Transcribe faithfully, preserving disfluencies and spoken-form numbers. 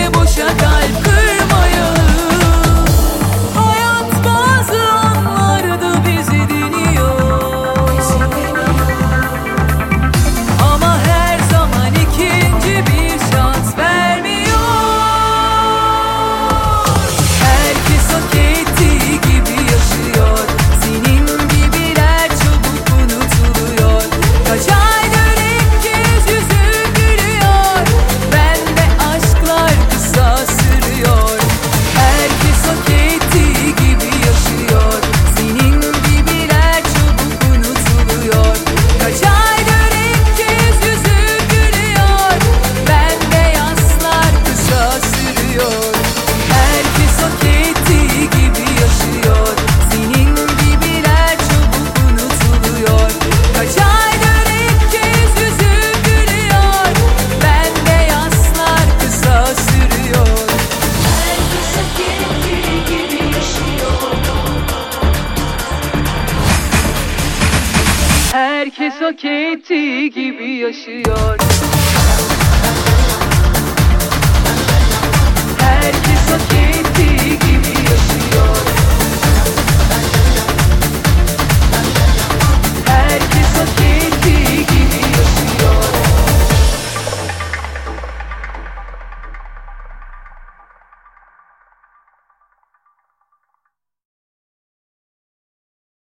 de boşa kalp kırmayalım. Hayat bazı anlarda bizi deniyor, ama her zaman ikinci bir şans vermiyor. Herkes hak ettiği gibi yaşıyor. Senin gibiler çabuk unutuluyor. Kaç aydır ilk kez yüzün gülüyor. Bende aşklar kısa sürüyor. Herkes hak ettiği gibi yaşıyor. Senin gibiler çabuk unutuluyor. Kaç aydır ilk kez yüzün gülüyor. Bende yaslar kısa sürüyor. Herkes hak ettiği gibi yaşıyor. Senin gibiler çabuk unutuluyor. Kaç aydır ilk kez yüzün gülüyor. Bende yaslar kısa sürüyor. Herkes hak ettiği gibi yaşıyor. Herkes hak ettiği gibi yaşıyor.